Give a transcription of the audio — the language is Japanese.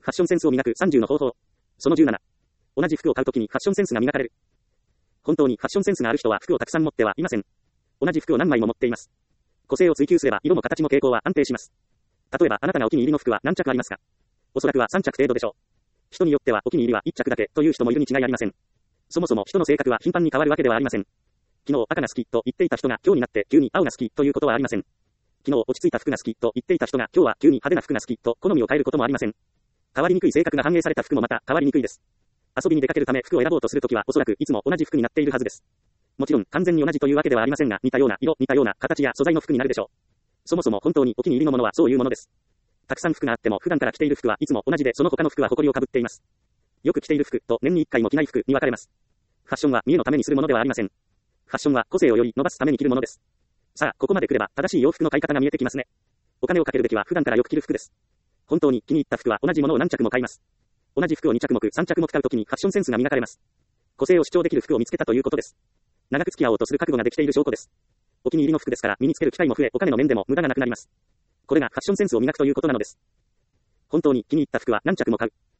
ファッションセンスを磨く30の方法。その17。同じ服を買うときにファッションセンスが磨かれる。本当にファッションセンスがある人は服をたくさん持ってはいません。同じ服を何枚も持っています。個性を追求すれば色も形も傾向は安定します。例えばあなたがお気に入りの服は何着ありますか？おそらくは3着程度でしょう。人によってはお気に入りは1着だけという人もいるに違いありません。そもそも人の性格は頻繁に変わるわけではありません。昨日赤が好きと言っていた人が今日になって急に青が好きということはありません。昨日落ち着いた服が好きと言っていた人が今日は急に派手な服が好きと好みを変えることもありません。変わりにくい性格が反映された服もまた変わりにくいです。遊びに出かけるため服を選ぼうとするときはおそらくいつも同じ服になっているはずです。もちろん完全に同じというわけではありませんが、似たような色、似たような形や素材の服になるでしょう。そもそも本当にお気に入りのものはそういうものです。たくさん服があっても普段から着ている服はいつも同じでその他の服は埃をかぶっています。よく着ている服と年に1回も着ない服に分かれます。ファッションは見栄のためにするものではありません。ファッションは個性をより伸ばすために着るものです。さあ、ここまで来れば正しい洋服の買い方が見えてきますね。お金をかけるべきは普段からよく着る服です。本当に気に入った服は同じものを何着も買います。同じ服を2着も3着も使うときにファッションセンスが磨かれます。個性を主張できる服を見つけたということです。長く付き合おうとする覚悟ができている証拠です。お気に入りの服ですから身につける機会も増え、お金の面でも無駄がなくなります。これがファッションセンスを磨くということなのです。本当に気に入った服は何着も買う。